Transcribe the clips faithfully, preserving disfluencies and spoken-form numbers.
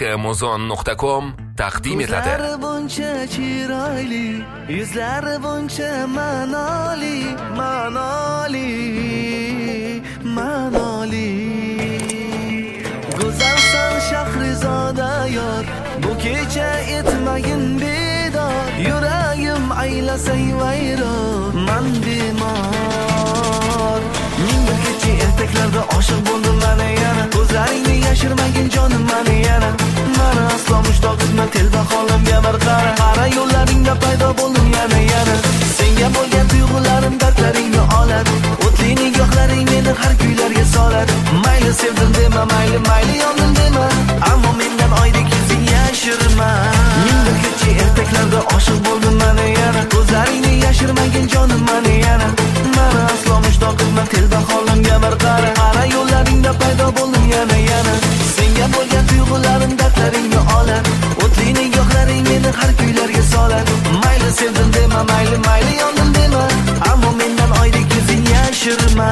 muzon nuqta com taqdim etadi. Yuzlari buncha chiroyli, yuzlari buncha ma'noli, ma'noli, ma'noli. Go'zalsan Shahrizoda yor, bu kecha etmagin bedor. Yuragim aylasay vayron, man bemor. Ming bir kecha ertaklarda oshiq bo'ldim mana yana. Ko'zlaringni yashirmagin jonim mana yana. Mana aslo mushtaq etma telba holimga bir qara. Qara yo'llaringda paydo bo'ldim yana yana. Senga bo'lgan tuyg'ularim dardlaringni oladi. O'tli nigohlaring meni har kuylarga soladi. Mayli sevdim dema, mayli mayli yondim dema, ammo mendan oydek yuzing yashirma. Ming bir kecha ertaklarda oshiq bo'ldim mana yana. Ko'zlaringni yashirmagin jonim mana yana. Mana aslo mushtaq etma telba holimga bir qara. Qara yo'llaringda paydo bo'ldim yana yana. Senga bo'lgan tuyg'ularim dardlaringni oladi. O'tli nigohlaring meni har kuylarga soladi. Mayli sevdim dema, mayli mayli yondim dema, ammo mendan oydek yuzing yashirma.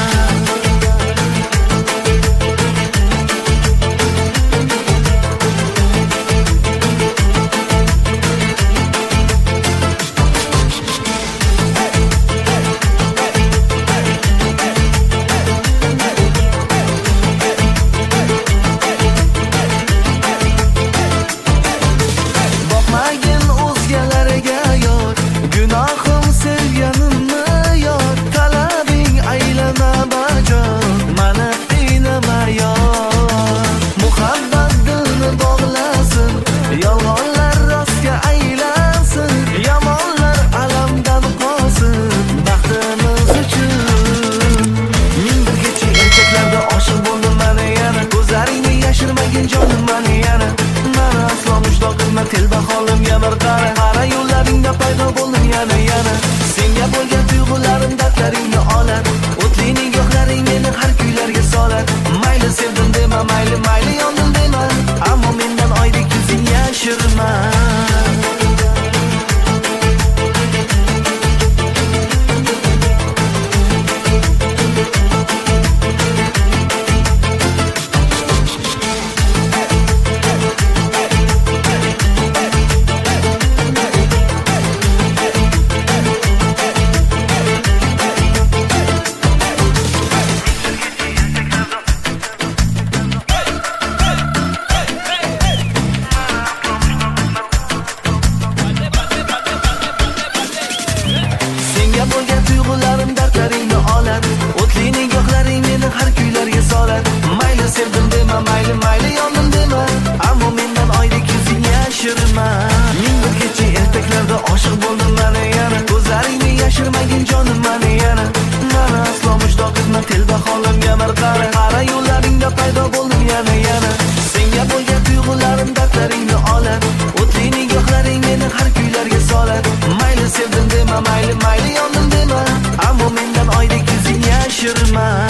Telba holimga bir qara. Qara yo'llaringda paydo bo'ldim yana yana. Senga bo'lgan tuyg'ularim dardlaringni oladi. O'tli nigohlaring meni har kuylarga soladi. Mayli sevdim dema, mayli mayli yondim dema, ammo mendan oydek yuzing yashirma. Bo'lgan tuyg'ularim dardlaringni oladi. O'tli nigohlaring meni har kuylarga soladi. Mayli sevdim dema, mayli mayli yondim dema, ammo mendan oydek yuzing yashirma. Ming bir kecha ertaklarda oshiq bo'ldim mana yana. Ko'zlaringni yashirmagin jonim mana yana. Mana aslo mushtaq etma telba holimga bir qara. Qara yo'llaringda paydo bo'ldim yana yana. Senga bo'lgan tuyg'ularim dardlaringni oladi. O'tli nigohlaring meni har kuylarga soladi. Mayli sevdim dema, mayli mayli yondim dema, ammo mendan oydek yuzing yashirma.